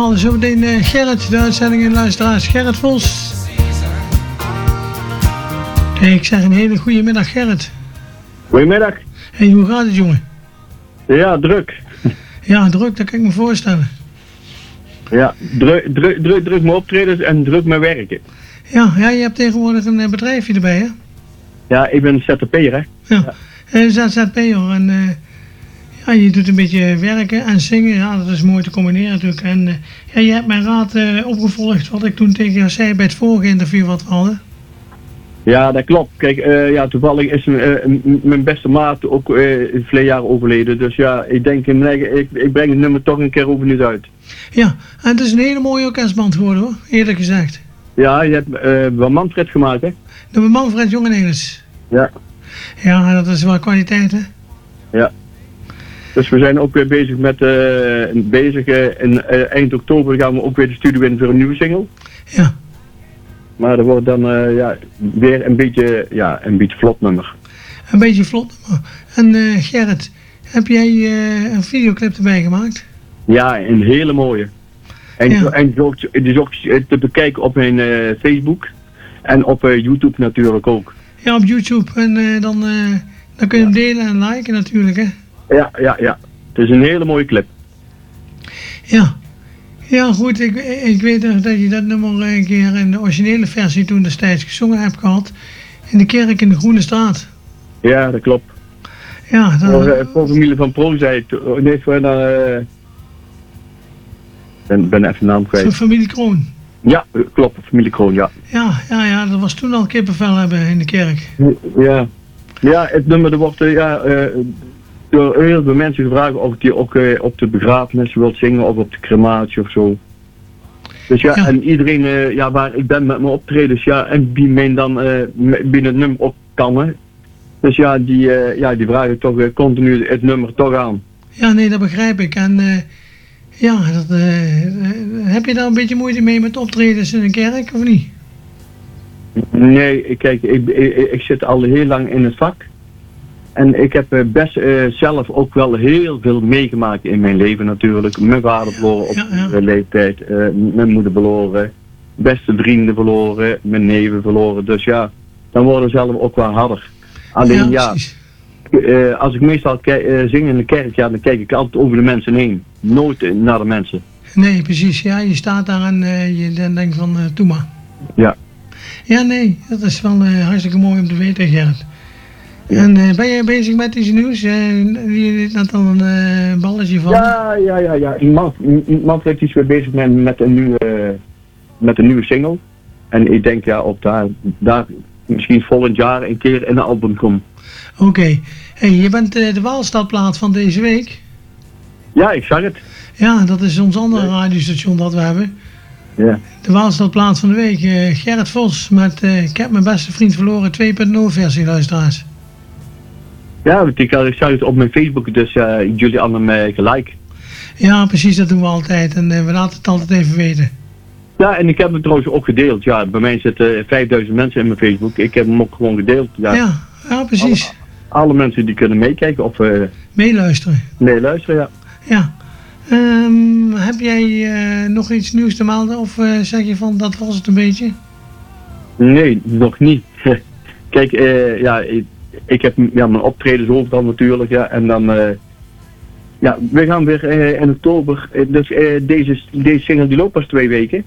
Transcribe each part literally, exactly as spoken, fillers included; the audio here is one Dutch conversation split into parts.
halen zo meteen uh, Gerrit, de uitzending in luisteraars. Gerrit Vos. Hey, ik zeg een hele goede middag, Gerrit. Goedemiddag. Hey, hoe gaat het, jongen? Ja, druk. Ja, druk, dat kan ik me voorstellen. Ja, druk, druk, druk, druk mijn optredens en druk mijn werken. Ja, ja, je hebt tegenwoordig een uh, bedrijfje erbij, hè? Ja, ik ben Z Z P'er, hè? Ja, ja. Z Z P'er en uh, ja, je doet een beetje werken en zingen. Ja, dat is mooi te combineren natuurlijk. En uh, ja, je hebt mijn raad uh, opgevolgd wat ik toen tegen jou zei bij het vorige interview wat we hadden. Ja, dat klopt. Kijk, uh, ja, toevallig is uh, mijn beste maat ook uh, verleden jaar overleden. Dus ja, ik denk, ik, ik breng het nummer toch een keer overnieuw uit. Ja, en het is een hele mooie orkestband geworden, hoor, eerlijk gezegd. Ja, je hebt uh, wel Manfred gemaakt, hè? De Manfred Jongenelis. Ja. Ja, dat is wel kwaliteit, hè? Ja. Dus we zijn ook weer bezig met, uh, bezig, uh, in uh, eind oktober gaan we ook weer de studio in voor een nieuwe single. Ja. Maar dat wordt dan uh, ja, weer een beetje, ja, een beetje vlot nummer. Een beetje vlot nummer. En uh, Gerrit, heb jij uh, een videoclip erbij gemaakt? Ja, een hele mooie. En, ja. zo, en zo, het is ook te bekijken op mijn uh, Facebook en op uh, YouTube natuurlijk ook. Ja, op YouTube. En uh, dan, uh, dan kun je hem delen en liken natuurlijk, hè? Ja, ja, ja. Het is een hele mooie clip. Ja. Ja, goed. Ik, ik weet nog dat je dat nummer een keer in de originele versie toen destijds gezongen hebt gehad. In de kerk in de Groene Straat. Ja, dat klopt. Ja, dat... Voor, uh, voor familie van Pro zei het. Nee, voor dan... Uh, ben, ben even de naam kwijt. Voor familie Kroon. Ja, klopt. Familie Kroon, ja. Ja, ja, ja. Dat was toen al kippenvel hebben in de kerk. Ja. Ja, het nummer dat wordt... Uh, ja, uh, door heel veel mensen gevraagd of ik die ook uh, op de begrafenis wil zingen of op de crematie of zo. Dus ja, ja. en iedereen uh, ja, waar ik ben met mijn optredens, ja, en wie men dan uh, binnen het nummer op kan, hè. Dus ja, die, uh, ja, die vragen toch uh, continu het nummer toch aan. Ja, nee, dat begrijp ik. En uh, ja, dat, uh, uh, heb je daar een beetje moeite mee met optredens in een kerk, of niet? Nee, kijk, ik, ik, ik zit al heel lang in het vak. En ik heb best uh, zelf ook wel heel veel meegemaakt in mijn leven natuurlijk. Mijn vader verloren op ja, ja. de leeftijd, uh, mijn moeder verloren, beste vrienden verloren, mijn neven verloren. Dus ja, dan worden we zelf ook wel harder. Alleen ja, ja uh, als ik meestal uh, zing in de kerk, ja, dan kijk ik altijd over de mensen heen. Nooit uh, naar de mensen. Nee, precies. Ja, je staat daar en uh, je dan denkt van, uh, doe maar. Ja. Ja, nee, dat is wel uh, hartstikke mooi om te weten, Gerrit. Ja. En uh, ben jij bezig met iets nieuws? Uh, je deed net al een uh, balletje van. Ja, ja, ja, ja. Manfred is weer bezig met, met, een nieuwe, uh, met een nieuwe single. En ik denk ja, op daar, daar misschien volgend jaar een keer in een album komt. Oké. Okay. Hey, je bent uh, de Waalstadplaat van deze week. Ja, ik zag het. Ja, dat is ons andere radiostation dat we hebben. Ja. De Waalstadplaat van de week. Uh, Gerrit Vos met uh, Ik heb mijn beste vriend verloren twee punt nul versie, luisteraars. Ja, ik, ik zag het op mijn Facebook, dus uh, jullie hadden hem uh, gelijk. Ja, precies, dat doen we altijd. En uh, we laten het altijd even weten. Ja, en ik heb hem trouwens ook gedeeld. Ja, bij mij zitten uh, vijfduizend mensen in mijn Facebook. Ik heb hem ook gewoon gedeeld. Ja, ja, ja precies. Alle, alle mensen die kunnen meekijken of... Uh, meeluisteren. Meeluisteren, ja. Ja. Um, heb jij uh, nog iets nieuws te melden? Of uh, zeg je van, dat was het een beetje? Nee, nog niet. Kijk, uh, ja... Ik, Ik heb ja, mijn optredens overal natuurlijk, ja, en dan, uh, ja, we gaan weer uh, in oktober, uh, dus uh, deze, deze single die loopt pas twee weken.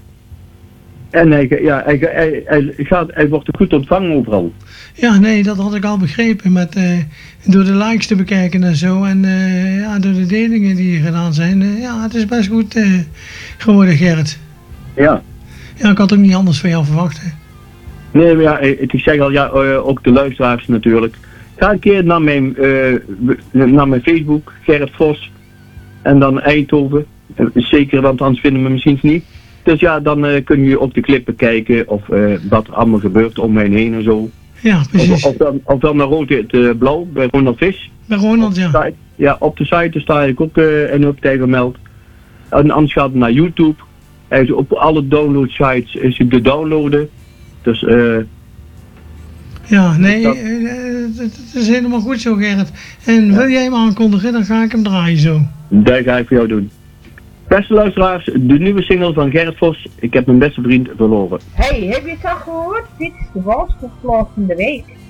En hij, ja, hij, hij, hij, gaat, hij wordt goed ontvangen overal. Ja, nee, dat had ik al begrepen, met, uh, door de likes te bekijken en zo, en uh, ja, door de delingen die gedaan zijn, uh, ja, het is best goed uh, geworden, Gerrit. Ja. Ja, ik had ook niet anders van jou verwacht, hè. Nee, maar ja, ik zeg al, ja, uh, ook de luisteraars natuurlijk. Ga een keer naar mijn, uh, naar mijn Facebook, Gerrit Vos, en dan Eindhoven. Zeker, want anders vinden we misschien niet. Dus ja, dan uh, kun je op de clippen kijken of uh, wat er allemaal gebeurt om mij heen en zo. Ja, precies. Of, of, dan, of dan naar rood het uh, blauw, bij Ronald Vis. Bij Ronald, ja. Site, ja, op de site sta ik ook uh, en op tijd vermeld. En anders gaat het naar YouTube. Hij is op alle download sites is hij te downloaden. Dus eh... Uh, ja, nee, dat... het is helemaal goed zo, Gerrit. En ja. Wil jij hem aankondigen, dan ga ik hem draaien zo. Dat ga ik voor jou doen. Beste luisteraars, de nieuwe single van Gerrit Vos, Ik heb mijn beste vriend verloren. Hey, heb je het al gehoord? Dit is de walsverslag van de week.